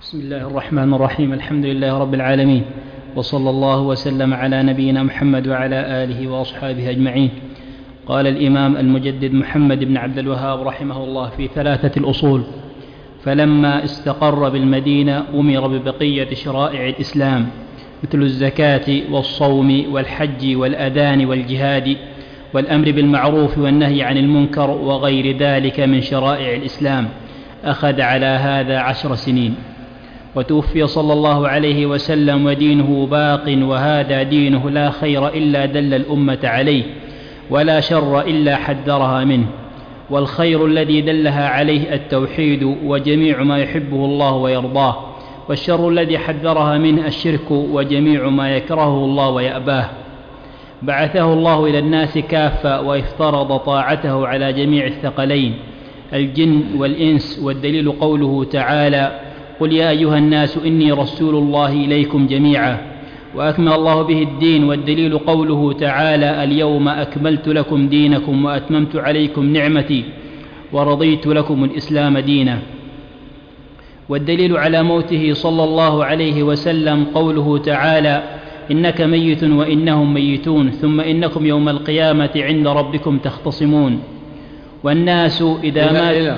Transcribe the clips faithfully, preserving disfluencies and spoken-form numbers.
بسم الله الرحمن الرحيم. الحمد لله رب العالمين، وصلى الله وسلم على نبينا محمد وعلى آله وأصحابه أجمعين. قال الإمام المجدد محمد بن عبد الوهاب رحمه الله في ثلاثة الأصول: فلما استقر بالمدينة أمر ببقية شرائع الإسلام مثل الزكاة والصوم والحج والأذان والجهاد والأمر بالمعروف والنهي عن المنكر وغير ذلك من شرائع الإسلام. أخذ على هذا عشر سنين، وتوفي صلى الله عليه وسلم ودينه باق، وهذا دينه لا خير إلا دل الأمة عليه، ولا شر إلا حذرها منه. والخير الذي دلها عليه التوحيد وجميع ما يحبه الله ويرضاه، والشر الذي حذرها منه الشرك وجميع ما يكرهه الله ويأباه. بعثه الله إلى الناس كافة، وافترض طاعته على جميع الثقلين الجن والإنس، والدليل قوله تعالى: قل يا أيها الناس إني رسول الله إليكم جميعا. وأكمل الله به الدين، والدليل قوله تعالى: اليوم أكملت لكم دينكم وأتممت عليكم نعمتي ورضيت لكم الإسلام دينا. والدليل على موته صلى الله عليه وسلم قوله تعالى: إنك ميت وإنهم ميتون ثم إنكم يوم القيامة عند ربكم تختصمون. والناس إذا مات.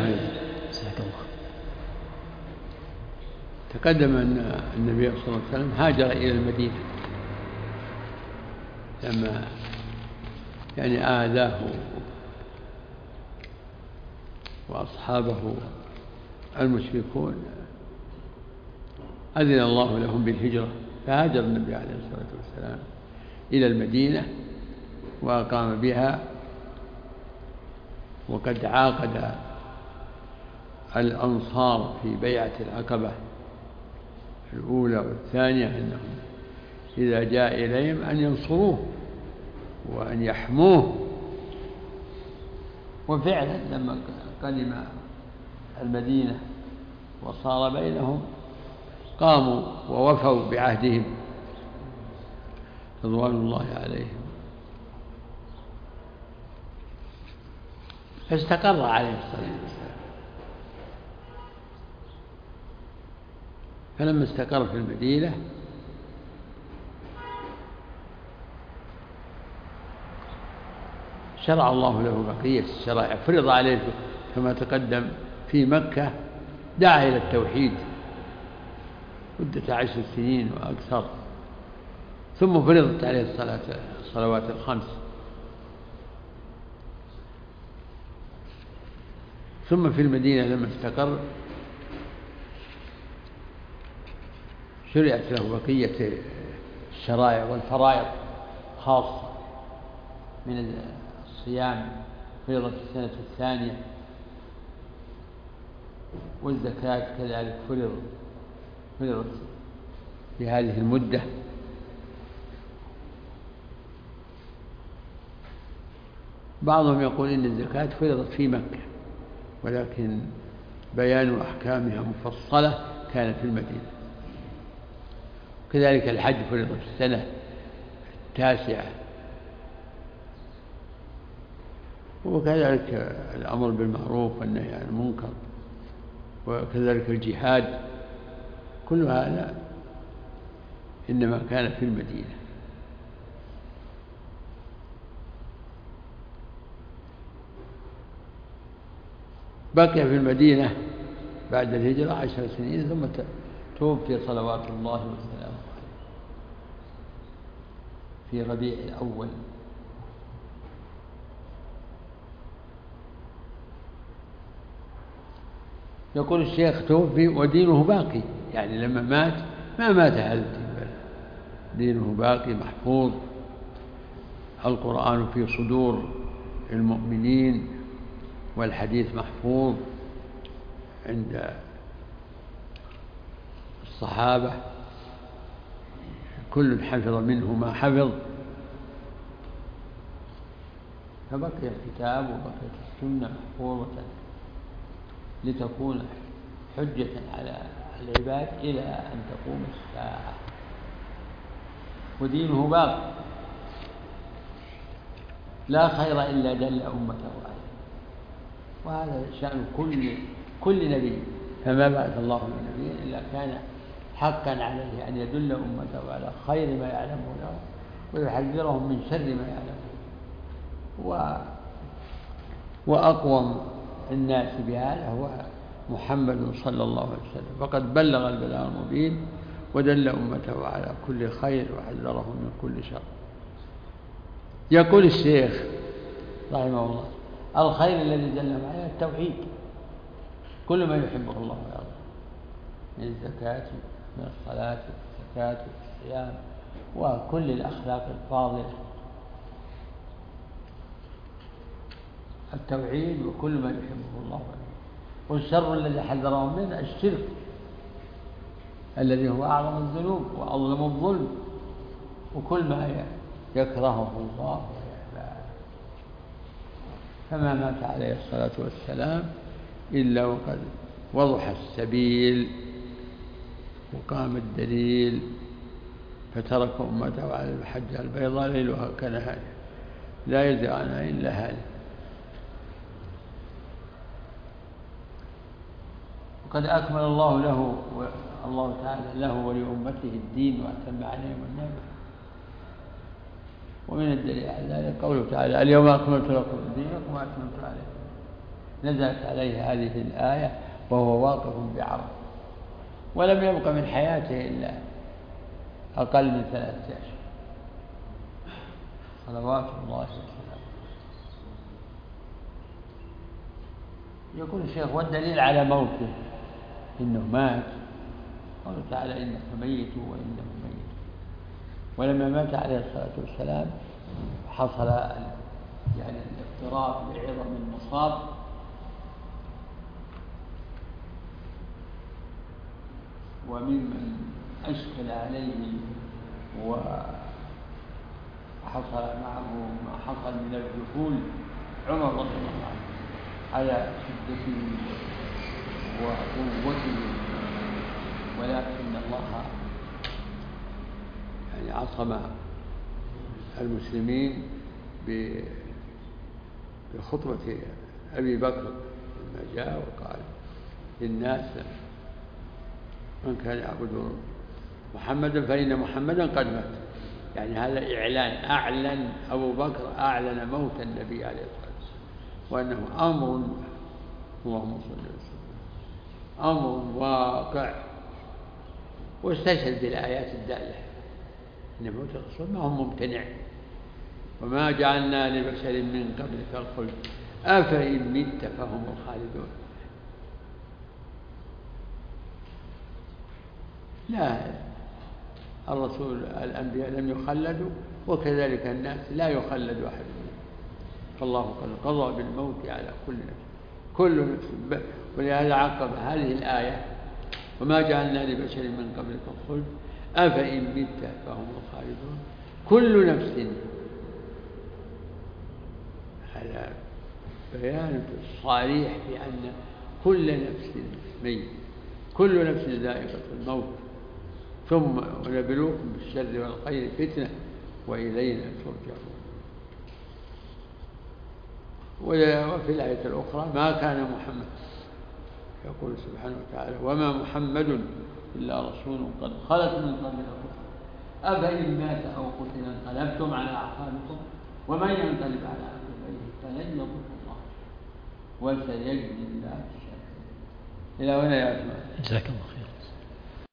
تقدم أن النبي صلى الله عليه وسلم هاجر إلى المدينة لما يعني آذاه وأصحابه المشركون، أذن الله لهم بالهجرة، فهاجر النبي عليه الصلاة والسلام إلى المدينة وأقام بها. وقد عاقد الأنصار في بيعة العقبة الأولى والثانية أنهم إذا جاء إليهم أن ينصروه وأن يحموه. وفعلا لما قدم المدينة وصار بينهم قاموا ووفوا بعهدهم رضوان الله عليهم، فاستقر عليه الصلاة والسلام. فلما استقر في المدينة شرع الله له بقية الشرائع، فرض عليه كما تقدم في مكة، دعا إلى التوحيد مدة عشر سنين وأكثر، ثم فرضت عليه الصلاة الصلوات الخمس، ثم في المدينة لما استقر شرعت له بقية الشرائع والفرائض، خاصة من الصيام فرضت السنة الثانية، والزكاة كذلك فرض فرضت في هذه المدة. بعضهم يقول إن الزكاة فرضت في مكة، ولكن بيان أحكامها مفصلة كان في المدينة. كذلك الحج فرض في السنة التاسعة، وكذلك الأمر بالمعروف والنهي عن المنكر، وكذلك الجهاد، كل هذا إنما كان في المدينة. بقي في المدينة بعد الهجرة عشر سنين، ثم توفي صلوات الله وسلامه في ربيع الأول. يقول الشيخ: توفي ودينه باقي، يعني لما مات ما مات هذا الدين، دينه باقي محفوظ، القرآن في صدور المؤمنين، والحديث محفوظ عند الصحابة، كل حفظ منه ما حفظ. فبقي الكتاب وبقيت السنة محفوظة لتكون حجة على العباد إلى أن تقوم الساعة، ودينه باق، لا خير إلا دل أمته عليه. وهذا شأن كل كل نبي فما بعث الله من نبي إلا كان حقا عليه أن يدل أمته على خير ما يعلمه له ويحذرهم من شر ما يعلمه. و... وأقوم الناس بهذا هو محمد صلى الله عليه وسلم، فقد بلغ البلاغ المبين ودل أمته على كل خير وحذرهم من كل شر. يقول الشيخ رحمه الله: الخير الذي دلهم عليه التوحيد، كل ما يحبه الله ويرضاه من الزكاة من الصلاة والزكاة والصيام وكل الأخلاق الفاضلة، التوحيد وكل ما يحبه الله ويرضاه. والشر الذي حذرهم منه الشرك الذي هو أعظم الذنوب وأظلم الظلم، وكل ما يكرهه الله ويأباه. فما مات عليه الصلاة والسلام إلا وقد وضح السبيل وقام الدليل، فترك أمته على المحجة البيضاء ليلها كنهارها لا يزيغ عنها إلا هالك. وقد أكمل الله له الله تعالى له ولأمته الدين وأتم عليهم النعمة. ومن الدليل على ذلك قوله تعالى: اليوم أكملت لكم دينكم وأتممت عليكم. نزلت عليه هذه الآية وهو واقف بعرض، ولم يبق من حياته إلا أقل من ثلاثة أشهر صلوات الله وسلامه. يقول الشيخ: والدليل على موته إنه مات، قال تعالى: إنك ميت وإنه ميت. ولما مات عليه الصلاة والسلام حصل يعني الافتراق بعظم المصاب، وممن أشكل عليه وحصل معه ما حصل من الدخول عمر رضي الله عنه على شدته وقوته، ولكن الله يعني عصم المسلمين بخطبة أبي بكر لما جاء وقال للناس: من كان يعبد محمدا فإن محمدا قد مات. يعني هذا إعلان، أعلن أبو بكر أعلن موت النبي عليه الصلاة والسلام، وأنه أمر اللهم صل وسلم أمر واقع. واستشهد بالآيات الدالة إن موت الرسول ما هو ممتنع، وما جعلنا لبشر من قبلك الخلد أفإن مت فهم الخالدون. لا، الرسول الأنبياء لم يخلدوا، وكذلك الناس لا يخلد أحد منهم، فالله قد قضى بالموت على كل نفس كل نفس. ولهذا عقب هذه الآية: وما جعلنا لبشر من قبلك الخلد أفإن مت فهم الخالدون. كل نفس، هذا بيان صريح بأن كل نفس ميت، كل نفس ذائقة الموت، ثم ونبلوكم بالشر والخير فتنة وإلينا ترجعون. وفي الآية الأخرى: ما كان محمد، يقول سبحانه وتعالى: وما محمد إلا رسول قد خلت من قبله الرسل أفإن مات أو قتل انقلبتم على أعقابكم ومن ينقلب على عقبيه فلن يضر الله وسيجزي الله الشاكرين. إلى هنا يا أسماء. جزاك الله خير.